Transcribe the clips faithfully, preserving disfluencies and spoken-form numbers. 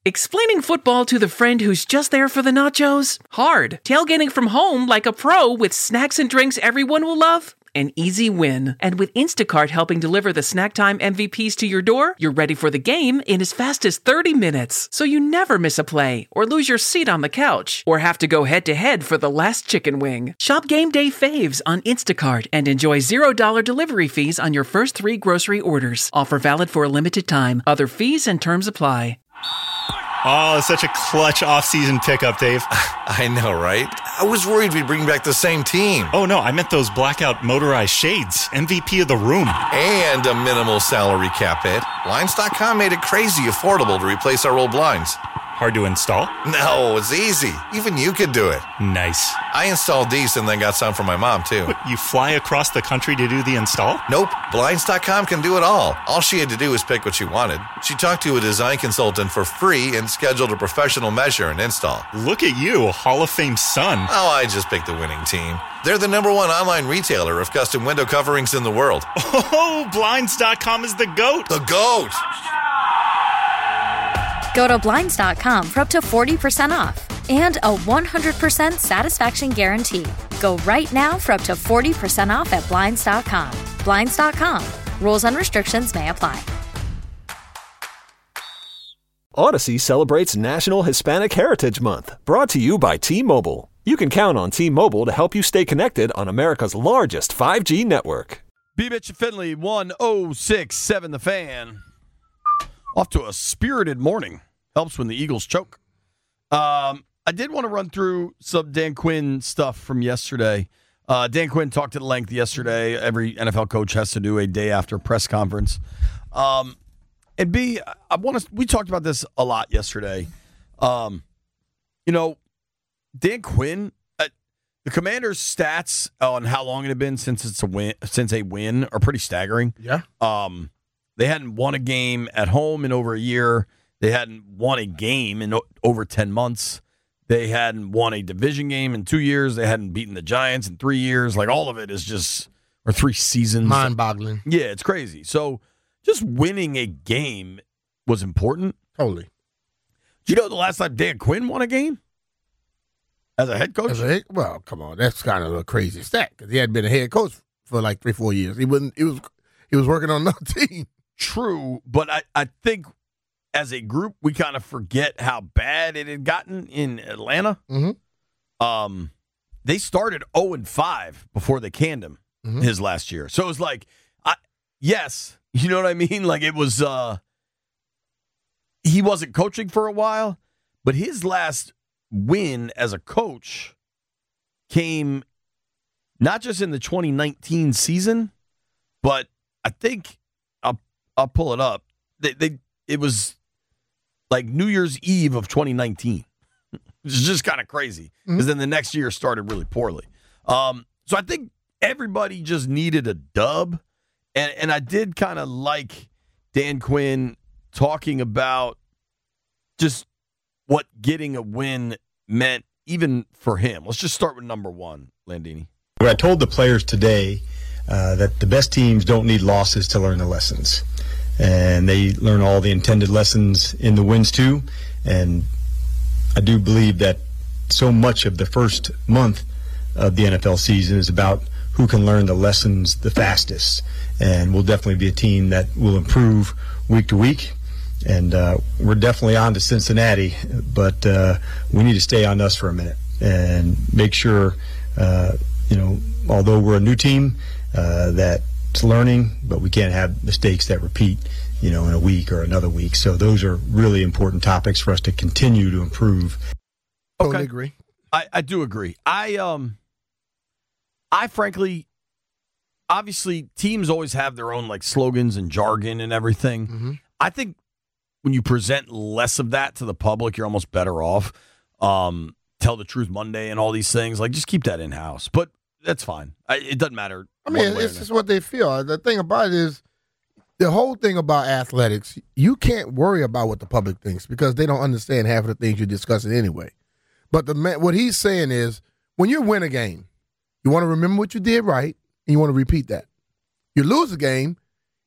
Explaining football to the friend who's just there for the nachos? Hard. Tailgating from home like a pro with snacks and drinks everyone will love? An easy win. And with Instacart helping deliver the snack time M V Ps to your door, you're ready for the game in as fast as thirty minutes. So you never miss a play, or lose your seat on the couch, or have to go head-to-head for the last chicken wing. Shop Game Day Faves on Instacart and enjoy zero dollars delivery fees on your first three grocery orders. Offer valid for a limited time. Other fees and terms apply. Oh, such a clutch off-season pickup, Dave. I know, right? I was worried we'd bring back the same team. Oh, no, I meant those blackout motorized shades. M V P of the room. And a minimal salary cap hit. Blinds dot com made it crazy affordable to replace our old blinds. Hard to install? No, it's easy. Even you could do it. Nice. I installed these and then got some for my mom, too. What, you fly across the country to do the install? Nope. Blinds dot com can do it all. All she had to do was pick what she wanted. She talked to a design consultant for free and scheduled a professional measure and install. Look at you, Hall of Fame son. Oh, I just picked the winning team. They're the number one online retailer of custom window coverings in the world. Oh, Blinds dot com is the GOAT. The GOAT! Go to Blinds dot com for up to forty percent off and a one hundred percent satisfaction guarantee. Go right now for up to forty percent off at Blinds dot com. Blinds dot com. Rules and restrictions may apply. Odyssey celebrates National Hispanic Heritage Month, brought to you by T-Mobile. You can count on T-Mobile to help you stay connected on America's largest five G network. B. Mitch and Finley, one oh six point seven The Fan. Off to a spirited morning. Helps when the Eagles choke. Um, I did want to run through some Dan Quinn stuff from yesterday. Uh, Dan Quinn talked at length yesterday. Every N F L coach has to do a day after press conference. Um, and B, I want to. We talked about this a lot yesterday. Um, you know, Dan Quinn, uh, the Commanders' stats on how long it had been since it's a win, since a win, are pretty staggering. Yeah. Um. They hadn't won a game at home in over a year. They hadn't won a game in o- over ten months. They hadn't won a division game in two years. They hadn't beaten the Giants in three years. Like, all of it is just, or three seasons. Mind-boggling. Yeah, it's crazy. So just winning a game was important. Totally. Do you know the last time Dan Quinn won a game as a head coach? As a head, well, come on. That's kind of a crazy stat because he hadn't been a head coach for like three, four years. He wasn't. He was. He was working on another team. True, but I, I think as a group, we kind of forget how bad it had gotten in Atlanta. Mm-hmm. Um, they started oh and five before they canned him mm-hmm. his last year. So it was like, I, yes, you know what I mean? Like it was, uh, he wasn't coaching for a while, but his last win as a coach came not just in the twenty nineteen season, but I think I'll I'll pull it up. They they it was like New Year's Eve of twenty nineteen. It's just kind of crazy because mm-hmm. then the next year started really poorly. Um, so I think everybody just needed a dub, and and I did kind of like Dan Quinn talking about just what getting a win meant even for him. Let's just start with number one, Landini. I told the players today uh, that the best teams don't need losses to learn the lessons. And they learn all the intended lessons in the wins too. And I do believe that so much of the first month of the N F L season is about who can learn the lessons the fastest. And we'll definitely be a team that will improve week to week. And uh, we're definitely on to Cincinnati, but uh, we need to stay on us for a minute and make sure, uh, you know, although we're a new team, uh, that it's learning, but we can't have mistakes that repeat, you know, in a week or another week. So those are really important topics for us to continue to improve. Totally Okay. agree. I, I do agree. I um, I frankly, obviously, teams always have their own like slogans and jargon and everything. Mm-hmm. I think when you present less of that to the public, you're almost better off. Um, Tell the Truth Monday and all these things, like just keep that in house. But that's fine. I, it doesn't matter. I mean, one way or it's just what they feel. The thing about it is, the whole thing about athletics, you can't worry about what the public thinks because they don't understand half of the things you're discussing anyway. But the man, what he's saying is, when you win a game, you want to remember what you did right, and you want to repeat that. You lose a game,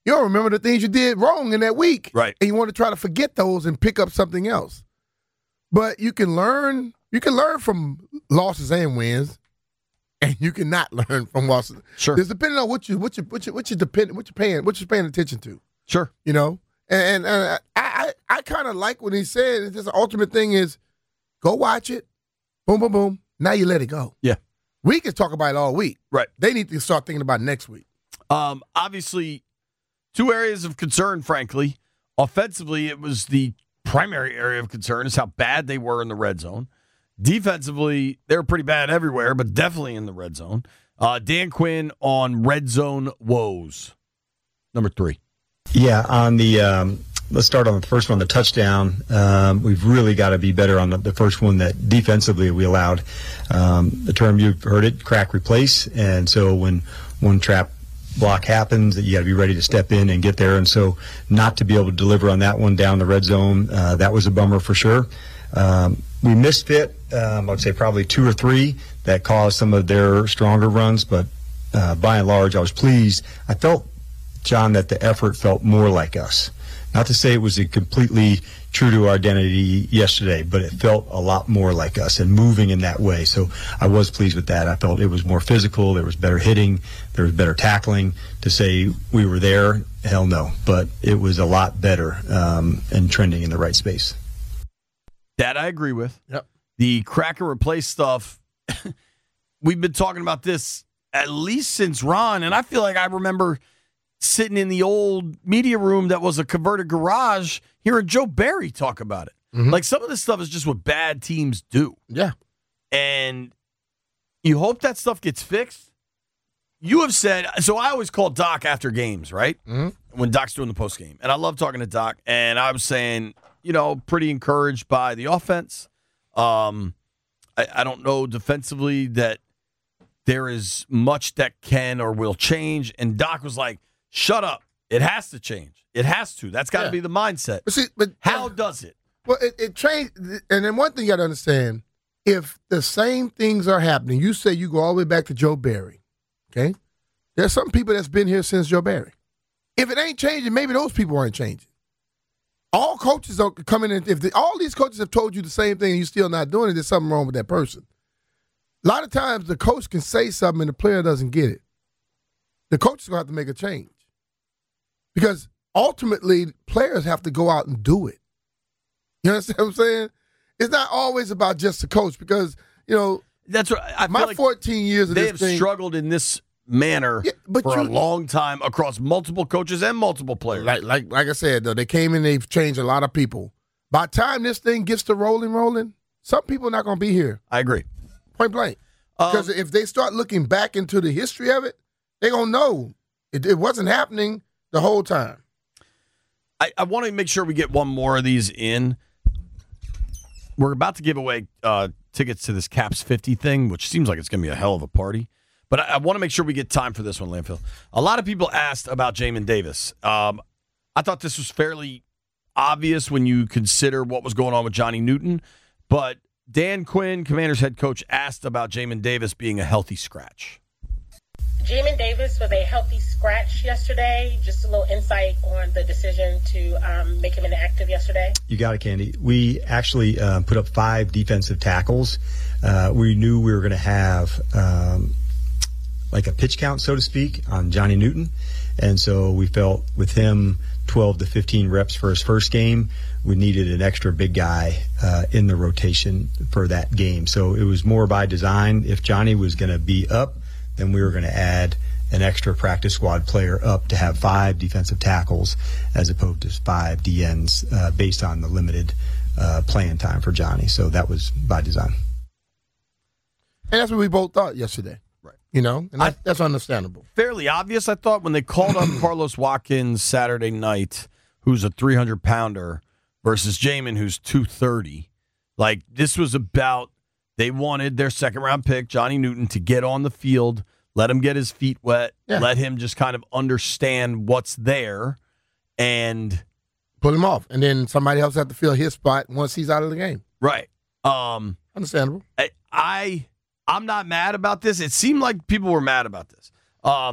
You don't remember the things you did wrong in that week. Right. And you want to try to forget those and pick up something else. But you can learn you can learn from losses and wins, and you cannot learn from losses. Sure. It's depending on what you what you what you what you depend what you're paying what you're paying attention to. Sure. You know? And, and, and I I, I kind of like what he said. It's just the ultimate thing is go watch it. Boom, boom, boom. Now you let it go. Yeah. We can talk about it all week. Right. They need to start thinking about it next week. Um, obviously, two areas of concern, frankly. Offensively, it was the primary area of concern is how bad they were in the red zone. Defensively, they were pretty bad everywhere, but definitely in the red zone. Uh, Dan Quinn on red zone woes. Number three. Yeah, on the um, let's start on the first one, the touchdown. Um, we've really got to be better on the, the first one that defensively we allowed. Um, the term you've heard it, crack replace, and so when one trap block happens, that you got to be ready to step in and get there. And so, not to be able to deliver on that one down the red zone, uh, that was a bummer for sure. Um, we missed fit. Um, I would say probably two or three that caused some of their stronger runs, but uh, by and large, I was pleased. I felt, John, that the effort felt more like us. Not to say it was completely true to our identity yesterday, but it felt a lot more like us and moving in that way. So I was pleased with that. I felt it was more physical. There was better hitting. There was better tackling. To say we were there, hell no. But it was a lot better um, and trending in the right space. That I agree with. Yep. The crack and replace stuff, we've been talking about this at least since Ron, and I feel like I remember sitting in the old media room that was a converted garage hearing Joe Barry talk about it. Mm-hmm. Like, some of this stuff is just what bad teams do. Yeah. And you hope that stuff gets fixed. You have said, so I always call Doc after games, right? Mm-hmm. When Doc's doing the post game. And I love talking to Doc. And I was saying, you know, pretty encouraged by the offense. Um, I, I don't know defensively that there is much that can or will change. And Doc was like, shut up. It has to change. It has to. That's got to Yeah. be the mindset. But see, but How does it? Well, it, it changed. And then one thing you got to understand, if the same things are happening, you say you go all the way back to Joe Barry, okay? There's some people that's been here since Joe Barry. If it ain't changing, maybe those people aren't changing. All coaches are coming in. If the, all these coaches have told you the same thing and you're still not doing it, there's something wrong with that person. A lot of times the coach can say something and the player doesn't get it. The coach is going to have to make a change. Because ultimately, players have to go out and do it. You understand what I'm saying? It's not always about just the coach because, you know, That's what I my feel like fourteen years of they this have thing. struggled in this manner Yeah, but for a you- long time across multiple coaches and multiple players. Like, like, like I said, though, they came in, they've changed a lot of people. By the time this thing gets to rolling, rolling, some people are not going to be here. I agree. Point blank. Um, Because if they start looking back into the history of it, they're going to know it, it wasn't happening the whole time. I, I want to make sure we get one more of these in. We're about to give away uh, tickets to this Caps fifty thing, which seems like it's going to be a hell of a party. But I, I want to make sure we get time for this one, Landfill. A lot of people asked about Jamin Davis. Um, I thought this was fairly obvious when you consider what was going on with Johnny Newton. But Dan Quinn, Commanders head coach, asked about Jamin Davis being a healthy scratch. Jamin Davis was a healthy scratch yesterday. Just a little insight on the decision to um, make him inactive yesterday. You got it, Candy. We actually uh, put up five defensive tackles. Uh, we knew we were going to have um, like a pitch count, so to speak, on Johnny Newton. And so we felt with him twelve to fifteen reps for his first game, we needed an extra big guy uh, in the rotation for that game. So it was more by design. If Johnny was going to be up, then we were going to add an extra practice squad player up to have five defensive tackles as opposed to five D Ns uh, based on the limited uh, playing time for Johnny. So that was by design. And that's what we both thought yesterday. Right. You know, and that's, I- that's understandable. Fairly obvious, I thought, when they called up Carlos Watkins Saturday night, who's a three hundred pounder, versus Jamin, who's two thirty. Like, this was about, they wanted their second-round pick, Johnny Newton, to get on the field, let him get his feet wet, Yeah. let him just kind of understand what's there, and Pull him off. And then somebody else have to fill his spot once he's out of the game. right. Um, Understandable. I, I I'm not mad about this. It seemed like people were mad about this. Um,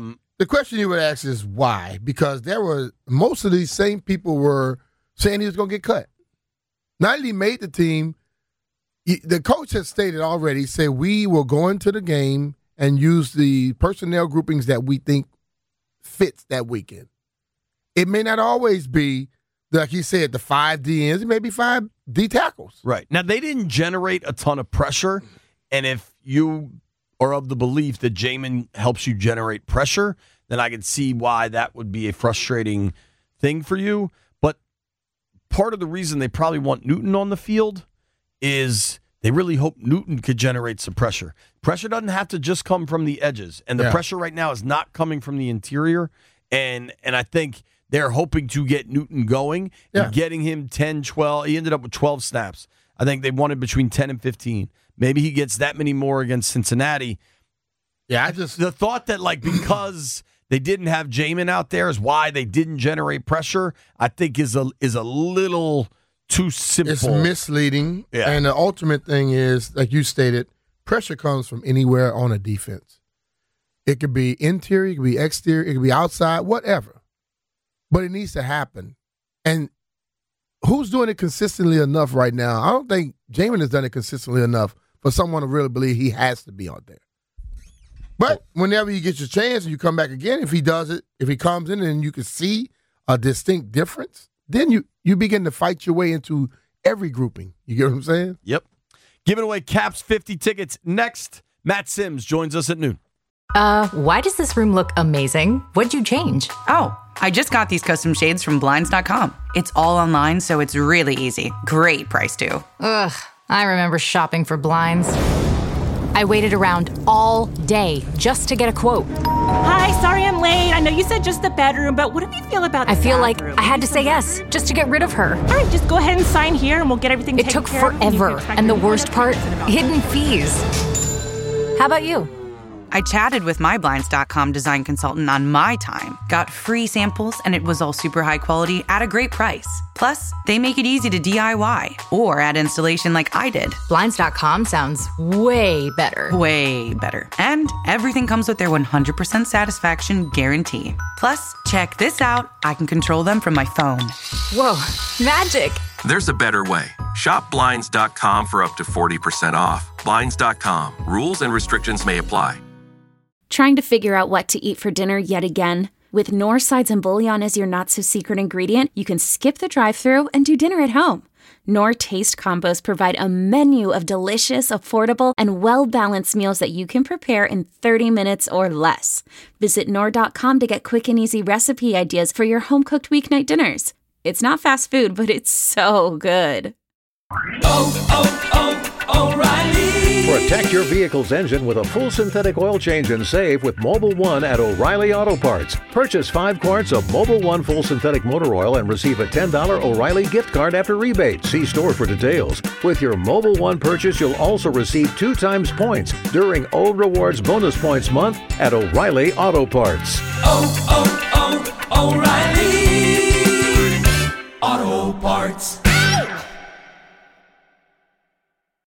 the question you would ask is why? Because there were most of these same people were saying he was going to get cut. Not that he made the team, he, the coach has stated already, said we will go into the game and use the personnel groupings that we think fits that weekend. It may not always be, like he said, the five D Ns. It may be five D tackles. Right. Now, they didn't generate a ton of pressure, and if you are of the belief that Jamin helps you generate pressure, then I can see why that would be a frustrating thing for you. But part of the reason they probably want Newton on the field is they really hope Newton could generate some pressure. Pressure doesn't have to just come from the edges, and the yeah. pressure right now is not coming from the interior, and and I think they're hoping to get Newton going and yeah. getting him ten, twelve. He ended up with twelve snaps. I think they wanted between ten and fifteen. Maybe he gets that many more against Cincinnati. Yeah, I just the thought that like because they didn't have Jamin out there is why they didn't generate pressure, I think is a is a little too simple. It's misleading. Yeah. And the ultimate thing is, like you stated, pressure comes from anywhere on a defense. It could be interior, it could be exterior, it could be outside, whatever. But it needs to happen. And who's doing it consistently enough right now? I don't think Jamin has done it consistently enough for someone to really believe he has to be out there. But whenever you get your chance and you come back again, if he does it, if he comes in and you can see a distinct difference, then you, you begin to fight your way into every grouping. You get what I'm saying? Yep. Giving away Caps fifty tickets next. Matt Sims joins us at noon. Uh, why does this room look amazing? What'd you change? Oh, I just got these custom shades from Blinds dot com. It's all online, so it's really easy. Great price, too. Ugh, I remember shopping for blinds. I waited around all day just to get a quote. Hi, sorry I'm late. I know you said just the bedroom, but what do you feel about the I feel bathroom? like I had to say yes just to get rid of her. All right, just go ahead and sign here and we'll get everything It taken took care of. forever, and the worst part, hidden fees. How about you? I chatted with my Blinds dot com design consultant on my time, got free samples, and it was all super high quality at a great price. Plus, they make it easy to D I Y or add installation like I did. Blinds dot com sounds way better. Way better. And everything comes with their one hundred percent satisfaction guarantee. Plus, check this out. I can control them from my phone. Whoa, magic. There's a better way. Shop Blinds dot com for up to forty percent off. Blinds dot com. Rules and restrictions may apply. Trying to figure out what to eat for dinner yet again? With Knorr Sides and Bouillon as your not-so-secret ingredient, you can skip the drive-thru and do dinner at home. Knorr Taste Combos provide a menu of delicious, affordable, and well-balanced meals that you can prepare in thirty minutes or less. Visit Knorr dot com to get quick and easy recipe ideas for your home-cooked weeknight dinners. It's not fast food, but it's so good. Oh, oh, oh, O'Reilly! Protect your vehicle's engine with a full synthetic oil change and save with Mobil one at O'Reilly Auto Parts. Purchase five quarts of Mobil one full synthetic motor oil and receive a ten dollars O'Reilly gift card after rebate. See store for details. With your Mobil one purchase, you'll also receive two times points during O Rewards Bonus Points Month at O'Reilly Auto Parts. Oh,